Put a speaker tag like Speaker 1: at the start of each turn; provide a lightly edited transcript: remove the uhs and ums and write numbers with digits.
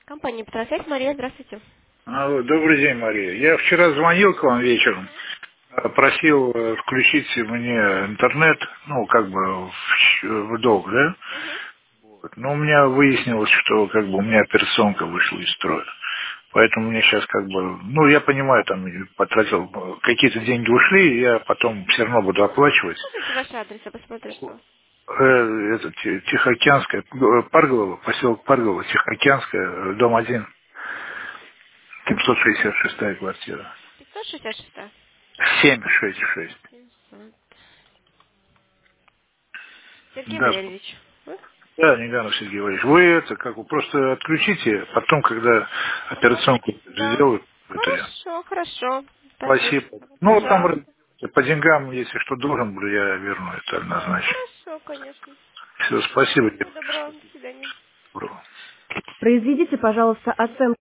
Speaker 1: Компания «Петросвязь», Мария, здравствуйте.
Speaker 2: Алло, добрый день, Мария. Я вчера звонил к вам вечером, просил включить мне интернет, ну, как бы в долг, да?
Speaker 1: Мгм.
Speaker 2: Вот. Но у меня выяснилось, что как бы у меня операционка вышла из строя. Поэтому мне сейчас как бы, ну, я понимаю, там потратил, какие-то деньги ушли, и я потом все равно буду оплачивать.
Speaker 1: Скажите ваш адрес, я посмотрю, что.
Speaker 2: Это Тихоокеанская, Парголово, поселок Парголово, Тихоокеанская, дом 1, 766 квартира.
Speaker 1: 566.
Speaker 2: 766.
Speaker 1: 700. Сергей
Speaker 2: Да,
Speaker 1: Валерьевич. Вы?
Speaker 2: да, Неганов Сергей Валерьевич. Вы это, как вы просто отключите, потом, когда
Speaker 1: Мгм.
Speaker 2: операционку
Speaker 1: Да.
Speaker 2: сделают, это я.
Speaker 1: Хорошо, хорошо.
Speaker 2: Спасибо.
Speaker 1: Спасибо.
Speaker 2: Ну, там
Speaker 1: Пожалуйста.
Speaker 2: по деньгам, если что должен буду, я верну это
Speaker 1: Да,
Speaker 2: однозначно.
Speaker 1: хорошо, конечно.
Speaker 2: Все, спасибо тебе.
Speaker 1: Всего доброго. До свидания.
Speaker 2: Доброго.
Speaker 1: Произведите, пожалуйста, оценку